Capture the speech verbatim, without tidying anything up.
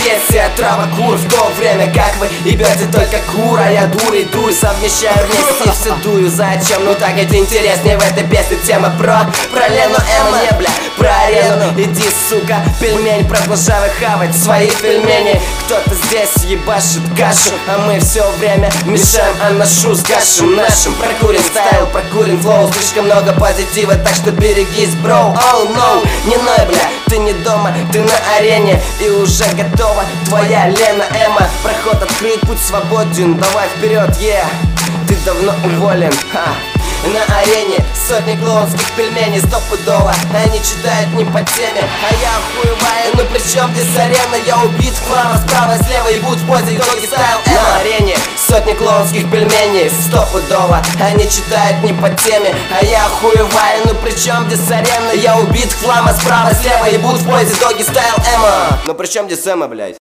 детстве отрава кур, в то время как вы ебете только кур, а я дурой дурь совмещаю вместе и все дую. Зачем? Ну так ведь интереснее в этой песне тема про Про Лену Эма, не бля, про арену. Иди, сука, пельмень, продолжай хавать свои пельмени. Кто-то здесь ебашит кашу, а мы все время мешаем анашу с гашем нашим. Прокурен стайл, прокурен флоу, слишком много позитива, так что берегись, бро. Oh no, не ной, бля, ты не дома, ты на арене, и уже готова твоя Лена Эма. Проход открыт, путь свободен, давай вперед, yeah. Ты давно уволен, ха. На арене сотни клоунских пельменей стопудово. Они читают не по теме, а я охуеваю. Ну при чем здесь арена? Я убит в хлама справа, слева и будь в позе доги стайл. На арене сотни клоунских пельменей стопудово. Они читают не по теме, а я охуеваю. Ну при чем здесь арена? Я убит в хлама справа, слева и будь в позе доги стайл Эма. Ну при чем здесь Эма, блядь?